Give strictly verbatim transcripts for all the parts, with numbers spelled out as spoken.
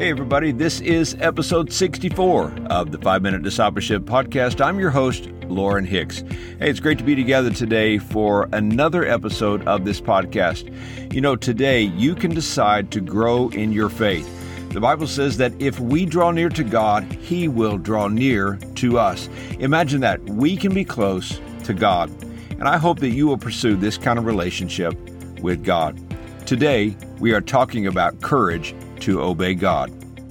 Hey everybody, this is episode sixty-four of the five minute Discipleship Podcast. I'm your host, Lauren Hicks. Hey, it's great to be together today for another episode of this podcast. You know, today you can decide to grow in your faith. The Bible says that if we draw near to God, He will draw near to us. Imagine that. We can be close to God. And I hope that you will pursue this kind of relationship with God. Today, we are talking about courage to obey God.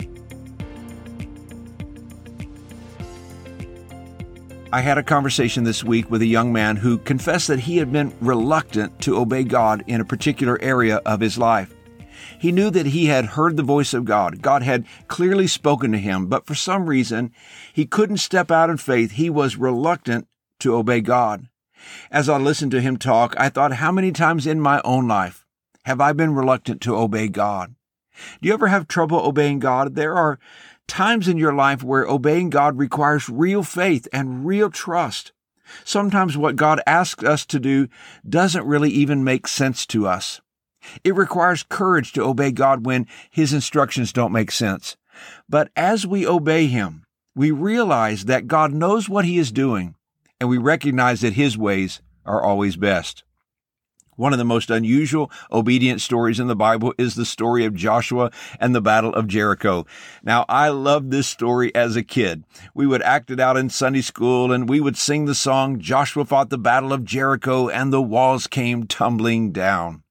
I had a conversation this week with a young man who confessed that he had been reluctant to obey God in a particular area of his life. He knew that he had heard the voice of God. God had clearly spoken to him, but for some reason, he couldn't step out in faith. He was reluctant to obey God. As I listened to him talk, I thought, how many times in my own life have I been reluctant to obey God? Do you ever have trouble obeying God? There are times in your life where obeying God requires real faith and real trust. Sometimes what God asks us to do doesn't really even make sense to us. It requires courage to obey God when His instructions don't make sense. But as we obey Him, we realize that God knows what He is doing, and we recognize that His ways are always best. One of the most unusual obedience stories in the Bible is the story of Joshua and the Battle of Jericho. Now, I loved this story as a kid. We would act it out in Sunday school, and we would sing the song, Joshua fought the Battle of Jericho, and the walls came tumbling down.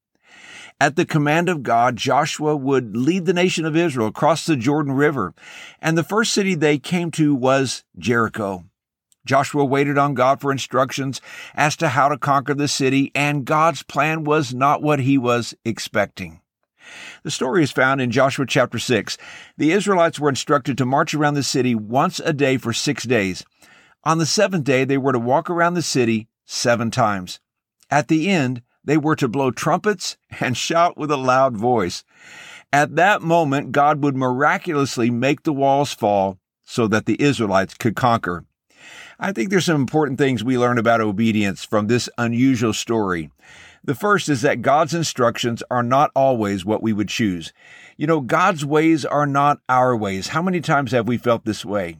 At the command of God, Joshua would lead the nation of Israel across the Jordan River, and the first city they came to was Jericho. Joshua waited on God for instructions as to how to conquer the city, and God's plan was not what he was expecting. The story is found in Joshua chapter six. The Israelites were instructed to march around the city once a day for six days. On the seventh day, they were to walk around the city seven times. At the end, they were to blow trumpets and shout with a loud voice. At that moment, God would miraculously make the walls fall so that the Israelites could conquer. I think there's some important things we learn about obedience from this unusual story. The first is that God's instructions are not always what we would choose. You know, God's ways are not our ways. How many times have we felt this way?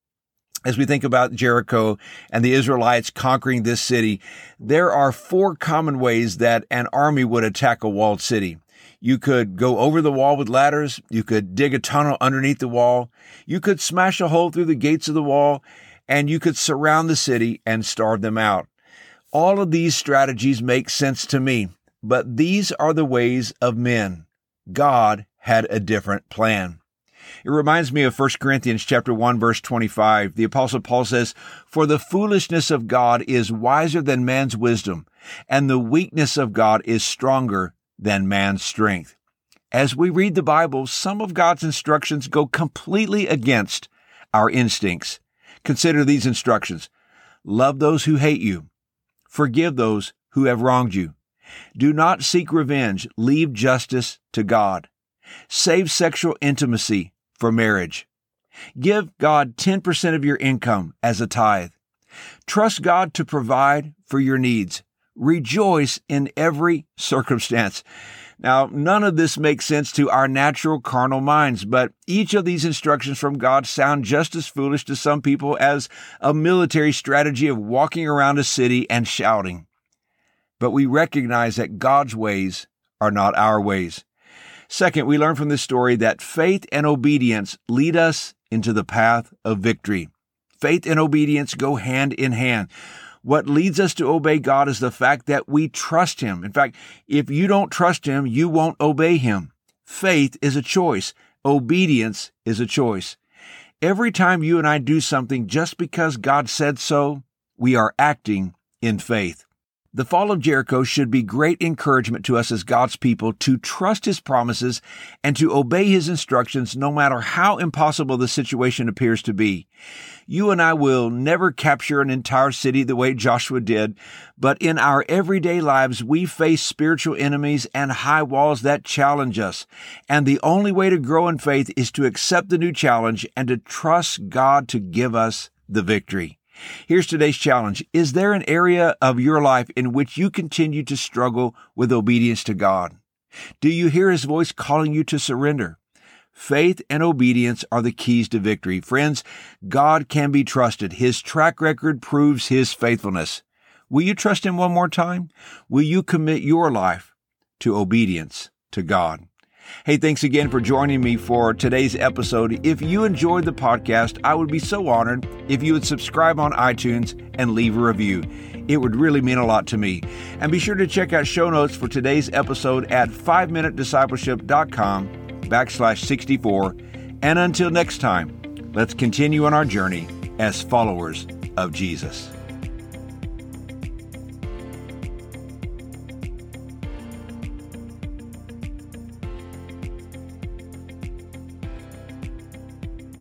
As we think about Jericho and the Israelites conquering this city, there are four common ways that an army would attack a walled city. You could go over the wall with ladders. You could dig a tunnel underneath the wall. You could smash a hole through the gates of the wall. And you could surround the city and starve them out. All of these strategies make sense to me, but these are the ways of men. God had a different plan. It reminds me of First Corinthians chapter one, verse twenty-five. The Apostle Paul says, "For the foolishness of God is wiser than man's wisdom, and the weakness of God is stronger than man's strength." As we read the Bible, some of God's instructions go completely against our instincts. Consider these instructions. Love those who hate you. Forgive those who have wronged you. Do not seek revenge. Leave justice to God. Save sexual intimacy for marriage. Give God ten percent of your income as a tithe. Trust God to provide for your needs. Rejoice in every circumstance. Now, none of this makes sense to our natural carnal minds, but each of these instructions from God sound just as foolish to some people as a military strategy of walking around a city and shouting. But we recognize that God's ways are not our ways. Second, we learn from this story that faith and obedience lead us into the path of victory. Faith and obedience go hand in hand. What leads us to obey God is the fact that we trust Him. In fact, if you don't trust Him, you won't obey Him. Faith is a choice. Obedience is a choice. Every time you and I do something just because God said so, we are acting in faith. The fall of Jericho should be great encouragement to us as God's people to trust His promises and to obey His instructions no matter how impossible the situation appears to be. You and I will never capture an entire city the way Joshua did, but in our everyday lives, we face spiritual enemies and high walls that challenge us. And the only way to grow in faith is to accept the new challenge and to trust God to give us the victory. Here's today's challenge. Is there an area of your life in which you continue to struggle with obedience to God? Do you hear His voice calling you to surrender? Faith and obedience are the keys to victory. Friends, God can be trusted. His track record proves His faithfulness. Will you trust Him one more time? Will you commit your life to obedience to God? Hey, thanks again for joining me for today's episode. If you enjoyed the podcast, I would be so honored if you would subscribe on iTunes and leave a review. It would really mean a lot to me. And be sure to check out show notes for today's episode at five minute discipleship dot com backslash sixty-four. And until next time, let's continue on our journey as followers of Jesus.